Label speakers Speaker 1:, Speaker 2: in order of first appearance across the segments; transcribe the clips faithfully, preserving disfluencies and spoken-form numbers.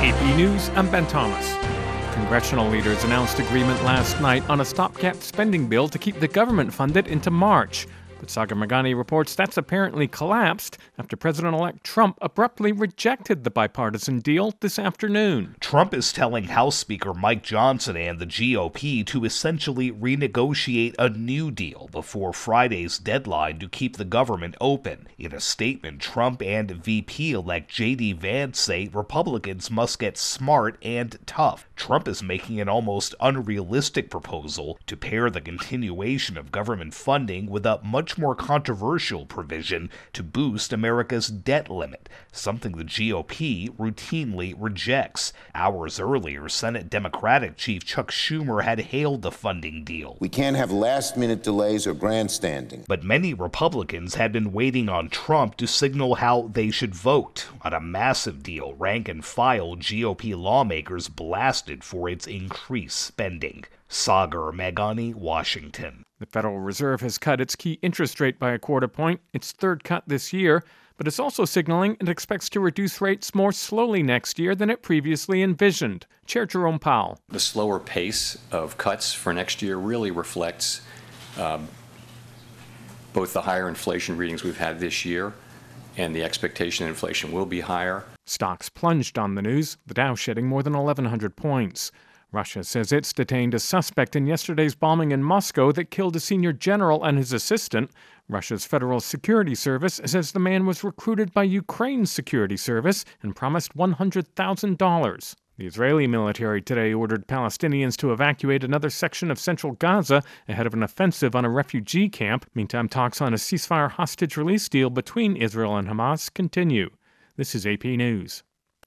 Speaker 1: A P News, I'm Ben Thomas. Congressional leaders announced agreement last night on a stopgap spending bill to keep the government funded into March. But Sagar Meghani reports that's apparently collapsed after President-elect Trump abruptly rejected the bipartisan deal this afternoon.
Speaker 2: Trump is telling House Speaker Mike Johnson and the G O P to essentially renegotiate a new deal before Friday's deadline to keep the government open. In a statement, Trump and V P-elect J D Vance say Republicans must get smart and tough. Trump is making an almost unrealistic proposal to pair the continuation of government funding with a much more controversial provision to boost America's debt limit, something the G O P routinely rejects. Hours earlier, Senate Democratic Chief Chuck Schumer had hailed the funding deal.
Speaker 3: We can't have last-minute delays or grandstanding.
Speaker 2: But many Republicans had been waiting on Trump to signal how they should vote. On a massive deal, rank-and-file G O P lawmakers blasted for its increased spending. Sagar Meghani, Washington.
Speaker 1: The Federal Reserve has cut its key interest rate by a quarter point, its third cut this year, but it's also signaling it expects to reduce rates more slowly next year than it previously envisioned. Chair Jerome Powell.
Speaker 4: The slower pace of cuts for next year really reflects um, both the higher inflation readings we've had this year and the expectation that inflation will be higher.
Speaker 1: Stocks plunged on the news, the Dow shedding more than eleven hundred points. Russia says it's detained a suspect in yesterday's bombing in Moscow that killed a senior general and his assistant. Russia's Federal Security Service says the man was recruited by Ukraine's security service and promised one hundred thousand dollars. The Israeli military today ordered Palestinians to evacuate another section of central Gaza ahead of an offensive on a refugee camp. Meantime, talks on a ceasefire hostage release deal between Israel and Hamas continue. This is A P News.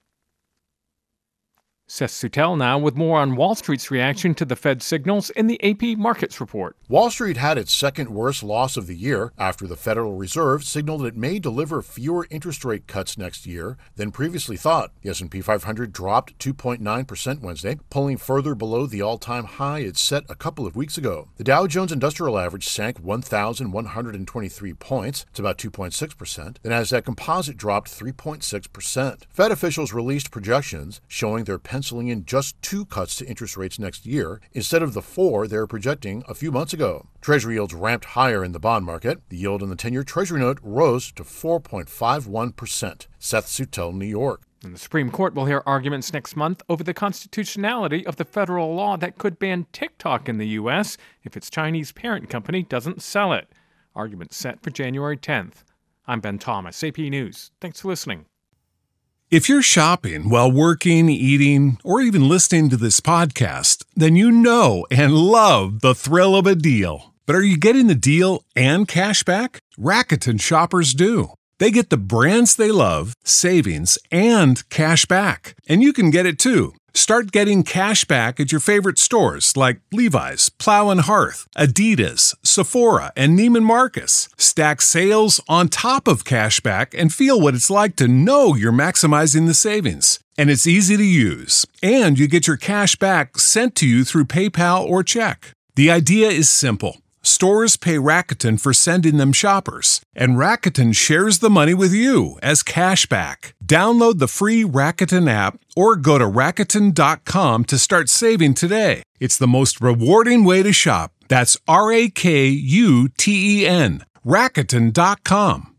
Speaker 1: Seth Sutel now with more on Wall Street's reaction to the Fed signals in the A P Markets Report.
Speaker 5: Wall Street had its second worst loss of the year after the Federal Reserve signaled it may deliver fewer interest rate cuts next year than previously thought. The S and P five hundred dropped two point nine percent Wednesday, pulling further below the all-time high it set a couple of weeks ago. The Dow Jones Industrial Average sank one thousand one hundred twenty-three points. It's about two point six percent. The Nasdaq Composite dropped three point six percent. Fed officials released projections showing their penciling in just two cuts to interest rates next year instead of the four they were projecting a few months ago. Treasury yields ramped higher in the bond market. The yield on the ten-year Treasury note rose to four point five one percent. Seth Sutel, New York.
Speaker 1: And the Supreme Court will hear arguments next month over the constitutionality of the federal law that could ban TikTok in the U S if its Chinese parent company doesn't sell it. Arguments set for January tenth. I'm Ben Thomas, A P News. Thanks for listening.
Speaker 6: If you're shopping while working, eating, or even listening to this podcast, then you know and love the thrill of a deal. But are you getting the deal and cash back? Rakuten shoppers do. They get the brands they love, savings, and cash back. And you can get it too. Start getting cash back at your favorite stores like Levi's, Plow and Hearth, Adidas, Sephora, and Neiman Marcus. Stack sales on top of cash back and feel what it's like to know you're maximizing the savings. And it's easy to use. And you get your cash back sent to you through PayPal or check. The idea is simple. Stores pay Rakuten for sending them shoppers, and Rakuten shares the money with you as cash back. Download the free Rakuten app or go to Rakuten dot com to start saving today. It's the most rewarding way to shop. That's R A K U T E N, Rakuten dot com.